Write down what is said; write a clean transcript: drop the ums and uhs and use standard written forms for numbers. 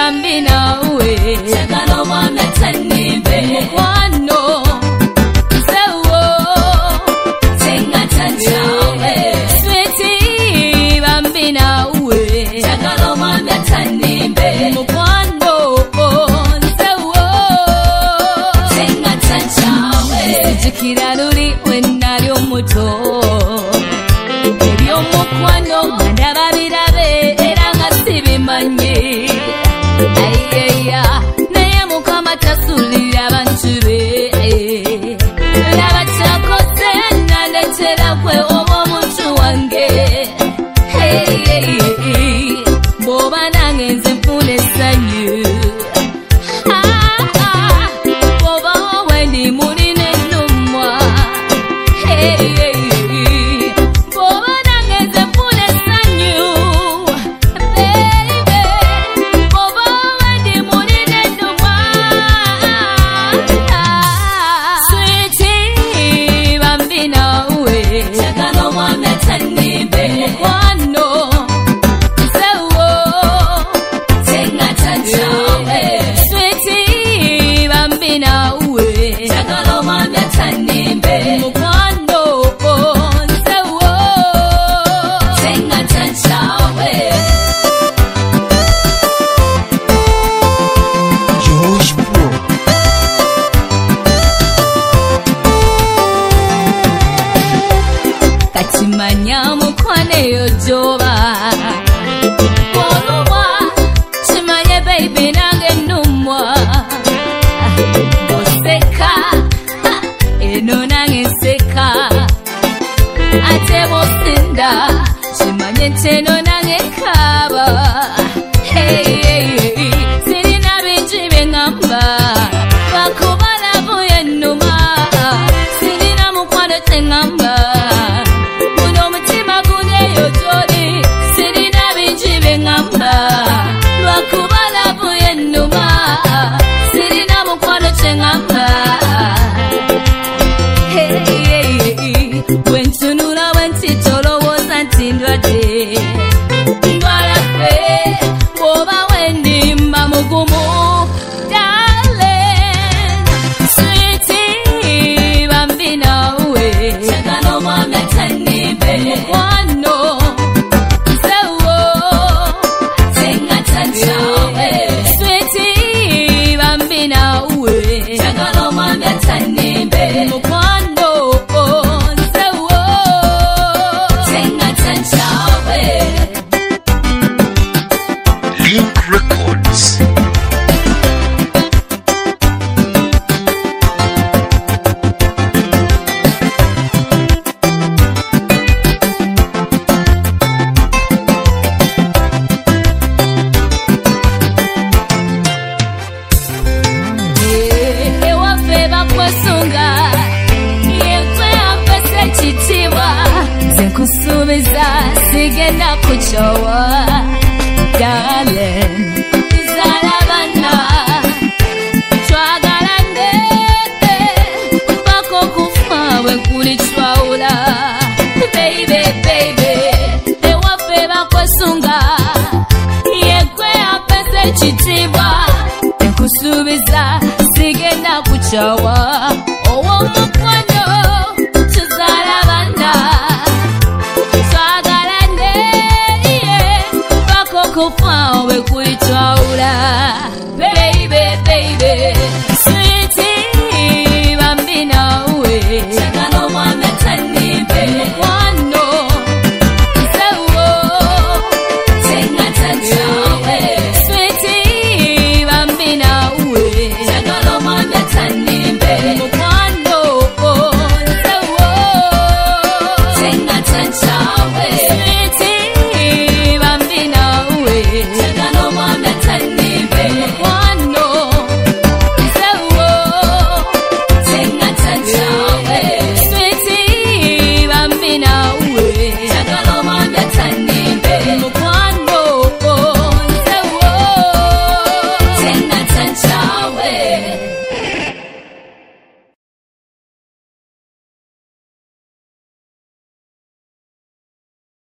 bambina uwe chagano mwana tanibe mukwano sewo tenga tanchawe sweetie bambina uwe chagano mwana tanibe mukwano sewo tenga tanchawe jikira luli wenali omuto ebyomukwano ndababirabe era nga sibimanye ayaya naye mukama tasulira abantu be laba kyakoze naletera kwe oba omuntu wange bw'oba nange nze nfuna essanyu bw'oba wowe ndi muli n'ennumwa bw'oba nange nze nfuna essanyu baby bw'oba wowe ndi muli n'ennumwa sweetie bambina uwe chagano mwami atanibe mukwano sewo tenga tanchawe sweetie bambina uwe chagano mwami atanibe mukwano sewo tenga tanchawe Josh Pro. Katimanya mukwane yojoba Olumwa Chimanye baby nange numwa Oseka Eno nange seka Ate bosinda Chimanye teno nange kaba Sirina binji bengamba Bakubala buye numa Sirina mukwano tengamba Muno mutima guneyo jodi Sirina binji bengamba Bakubala buye numa Sirina mukwano tengamba Wentunula wentitolowoza nti ndwadde ndwala ffe bw'oba wendimba mugumu darling sweetie bambina uwe chagano mwami atanibe mukwano sewo tenga tanchawe sweetie bambina uwe chagano mwami atanibe mukwano sewo tenga tanchawe Link Records. ewaffe bakwesunga yekwe ampese ekitiibwa nze nkusuubiza sigenda kuchowa darling zaala bana twagalane paka okufa bwe kulitwawula baby ewaffe bakwesunga yekwe ampese ekitiibwa nkusuubiza sigenda kuchowa owomukwano